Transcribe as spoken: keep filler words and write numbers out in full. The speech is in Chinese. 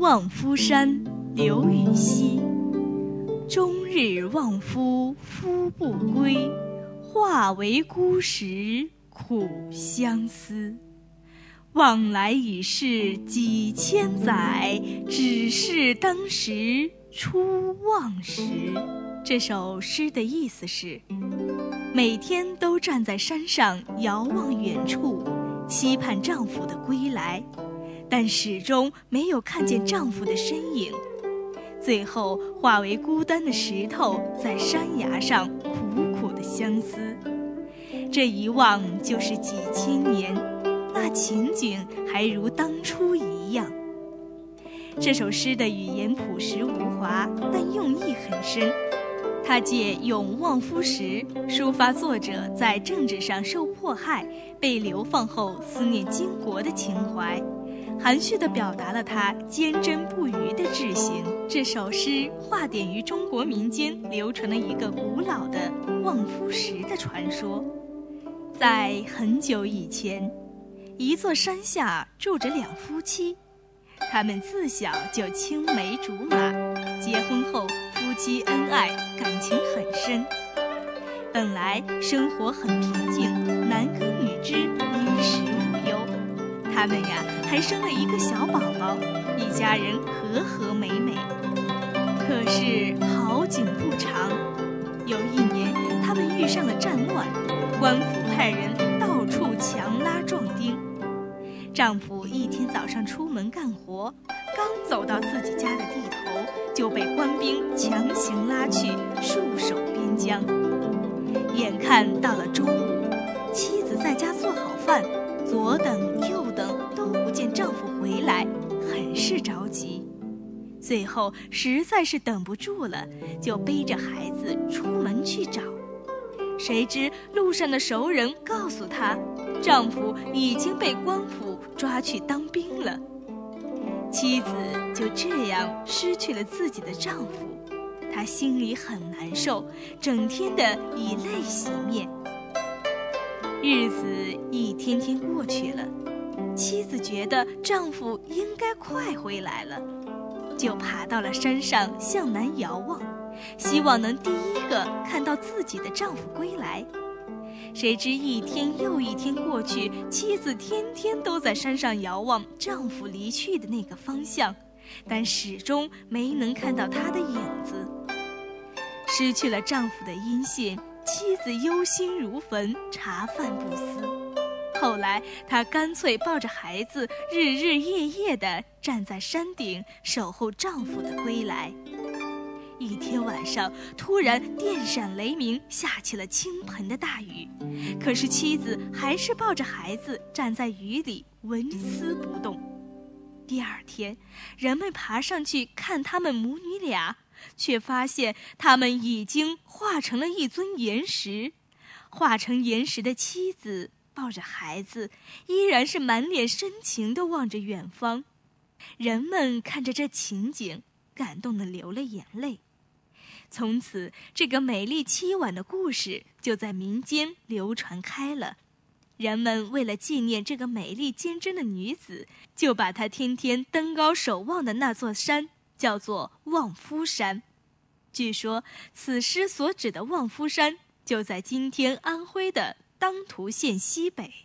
望夫山，刘禹锡。终日望夫夫不归，化为孤石苦相思。往来已是几千载，只是当时初望时。这首诗的意思是，每天都站在山上遥望远处，期盼丈夫的归来，但始终没有看见丈夫的身影，最后化为孤单的石头，在山崖上苦苦的相思。这一望就是几千年，那情景还如当初一样。这首诗的语言朴实无华，但用意很深。他借咏望夫石，抒发作者在政治上受迫害、被流放后思念经国的情怀，含蓄地表达了他坚贞不渝的志行。这首诗化点于中国民间流传了一个古老的望夫石的传说。在很久以前，一座山下住着两夫妻，他们自小就青梅竹马，结婚后夫妻恩爱，感情很深。本来生活很平静，男耕女织，衣食无忧。他们呀，还生了一个小宝宝，一家人和和美美。可是好景不长，有一年他们遇上了战乱，官府派人到处强拉壮丁。丈夫一天早上出门干活，刚走到自己家的地头，就被官兵强行拉去戍守边疆。眼看到了中午，妻子在家做好饭，左等右等都不见丈夫回来，很是着急。最后实在是等不住了，就背着孩子出门去找。谁知路上的熟人告诉她，丈夫已经被官府抓去当兵了。妻子就这样失去了自己的丈夫，她心里很难受，整天的以泪洗面。日子一天天过去了，妻子觉得丈夫应该快回来了，就爬到了山上向南遥望，希望能第一个看到自己的丈夫归来。谁知一天又一天过去，妻子天天都在山上遥望丈夫离去的那个方向，但始终没能看到他的影子。失去了丈夫的音信，妻子忧心如焚，茶饭不思。后来她干脆抱着孩子，日日夜夜地站在山顶，守候丈夫的归来。一天晚上，突然电闪雷鸣，下起了倾盆的大雨。可是妻子还是抱着孩子站在雨里，纹丝不动。第二天，人们爬上去看他们母女俩，却发现他们已经化成了一尊岩石。化成岩石的妻子抱着孩子，依然是满脸深情地望着远方。人们看着这情景，感动得流了眼泪。从此，这个美丽凄婉的故事就在民间流传开了。人们为了纪念这个美丽坚贞的女子，就把她天天登高守望的那座山叫做望夫山。据说，此诗所指的望夫山就在今天安徽的当涂县西北。